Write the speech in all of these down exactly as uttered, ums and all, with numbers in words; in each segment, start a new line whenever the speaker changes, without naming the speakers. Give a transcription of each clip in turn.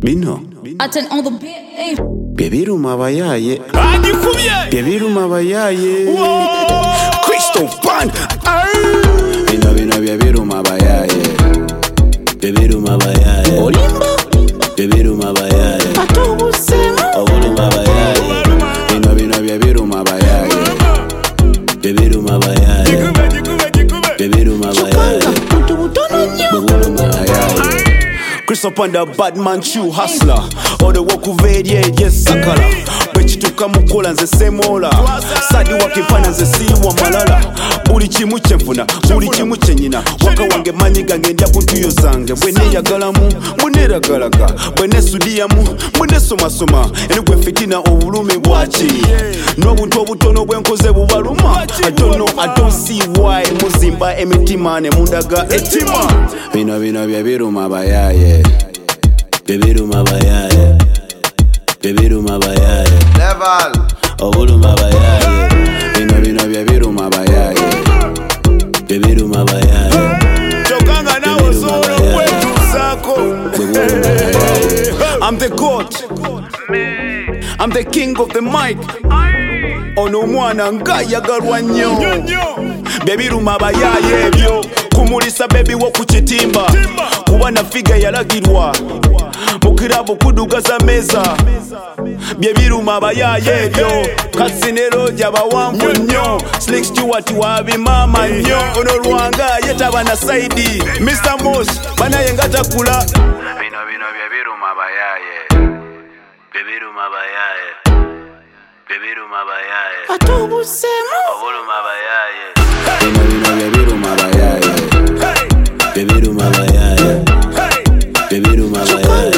Bino
Attend on the beat.
Bebiruma abayaye
Agikubye
Bebiruma abayaye
Crystal Band
Bino bino bebiruma abayaye Bebiruma abayaye
Olimba
Bebiruma abayaye
Atobusema
Obuluma abayaye Bino bino bebiruma abayaye Bebiruma abayaye
Jikube jikube jikube
Bebiruma abayaye
Butu butono nyo
Bebiruma abayaye
Crystal Band a bad man true hustler Ode wokuvedye yes sakala Bwekituka mukola nze semola Sadi wakifana nze siwa malala Buli kimu kyenfuna, buli kimu kyenyina Waka wange manyiga ngenda kuntuyo zange Bwe neyagalamu, muneragalaga Bwe nesudiyamu, munesomasoma Enigwe fitina obulumi bwaki N'obuntu obutono bwenkoze bubaluma I don't know, I don't see why Muzimba emitima ne mundaga etima
Bino bino bebiruma abayaye Bebiruma abayaye Bebiruma abayaye
Level
Obuluma abayaye Bino bino bebiruma abayaye Bebiruma abayaye
Chokanga na osoro kwetu sako
Bebiruma abayaye
I'm the God I'm the king of the mic Ono mwana ngayagalwa nnyo Bebiruma abayaye ebyo Kumulisa baby wo kuchitimba Kuba na figa yalagirwa Mukirabu kudugaza meza Bebiruma abayaye ebyo Kasinero jabawangu nnyo Slick Stewart wabimama nnyo Ono Rwanga yetaba na saidi mister Moss banaye ngatakula
Bino bino bebiruma abayaye Bebiruma abayaye Bebiruma abayaye
Atobusema
Obuluma abayaye Bino bino bebiruma abayaye Bebiruma abayaye Bebiruma abayaye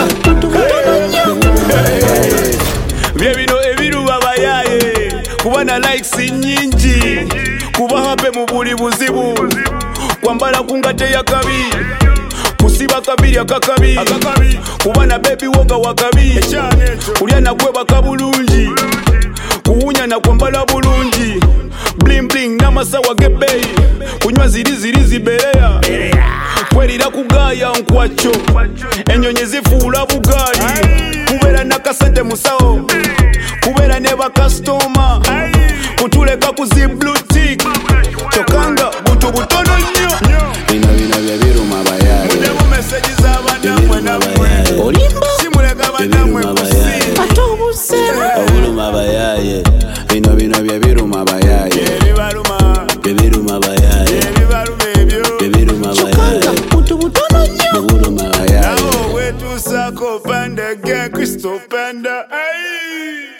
Byebino ebiruma abayaye Kuba na likes nyingi Kuba hape mu buli buzibu Kwambala kungate ya kabi Kusiba kabiri akakabi Kuba na baby woga wakabi Kulya na kwebaka bulungi Kuwunya na kwambala bulungi Bling bling na masawa gebei Kunywa ziri ziri ziberea Kwerira kugaya nkwacho Enyonyi zifuula bugali Kubera nakasente musawo Kubera ne bakastoma Kutuleka kuzi blue tick Chokanga butu butono nnyo
Bino bino bebiruma abayaye
Mudemu message z'abandamwe namwe
Olimba
Simuleka bandamwe kusi Atobusema
Obuluma abayaye Bino bino bebiruma abayaye
Ebibaluma
Bebiruma abayaye
Ebibaluma ebyo
Bebiruma abayaye
Butu butono nnyo
Bebiruma abayaye
Nawo wetusako panda gen Crystal Panda Ay